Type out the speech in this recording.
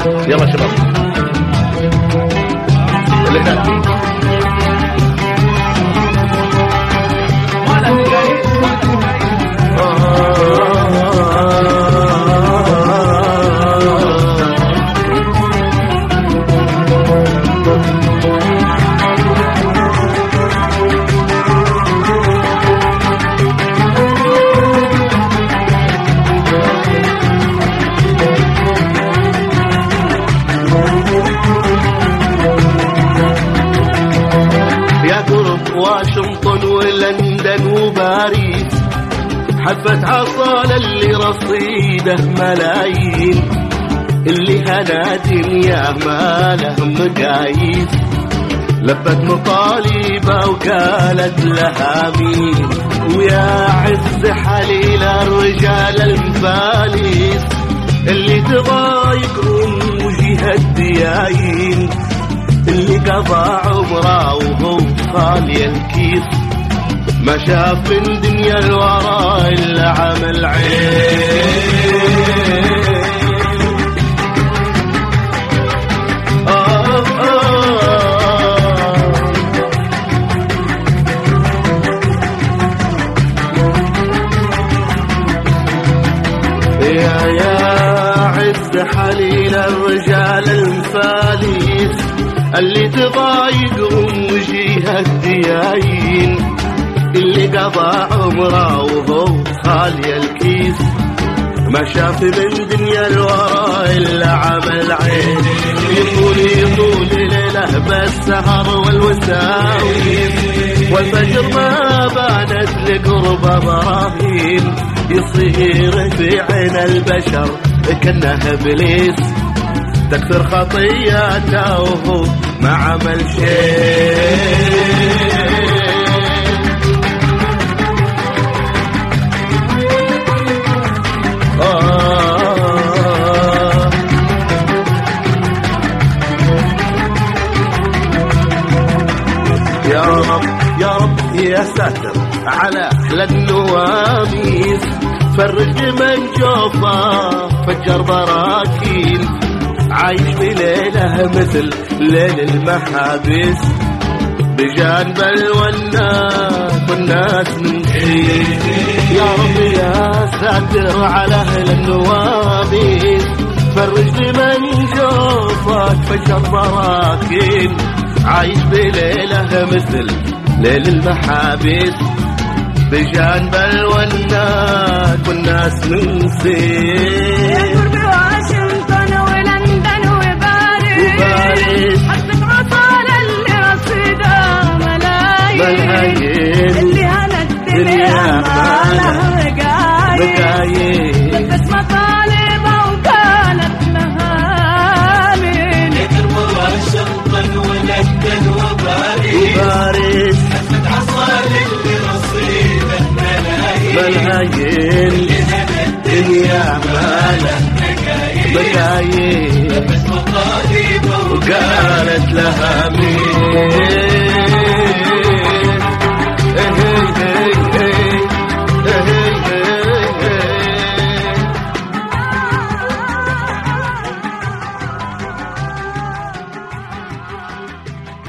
يلا شباب اللي هناك. واشنطن ولندن وباريس حفت عصال اللي رصيده ملايين، اللي هنا دنيا ما له مقاييس، لبت مطالبه وقالت لها مين، ويا عز حليل الرجال المفاليس اللي تضايقهم وجهه الدياين، اللي قضى عمره وهو خالي الكيس، ما شاف من دنيا الورى إلا عمل عين. يا عز حليل الرجال المفاليس اللي تضايقهم وجيها الدياين، اللي قضى عمره وهو خالي الكيس، ما شاف من دنيا الورى إلا عمل عين. يطول ليله بالسهر والوساويس، والفجر ما بانت لقرب ابراهيم، يصير في عين البشر كأنه ابليس، تكثر خطياته وهو ما عمل شيء. يا رب يا رب يا ساتر على أحلى النواميس، فرج من جوفه فجر براكين، عايش بليله مثل ليل المحابس، بجانب الوناس والناس نمشي. يا رب يا ساتر على أهل النواميس، فرج من جوفك فجر براكين، عايش بليله مثل ليل المحابس، بجانب الوناس والناس ننسي. واشنطن ولندن وباريس حفت عصال اللي رصيده ملايين، اللي هنا الدنيا ما لها مقاييس، لبس مطالبه وكانت لها مين. واشنطن ولندن وباريس حفت عصال اللي رصيده ملايين، اللي هنا الدنيا ما لها مقاييس، لبس مطالبه وقالت لها مين.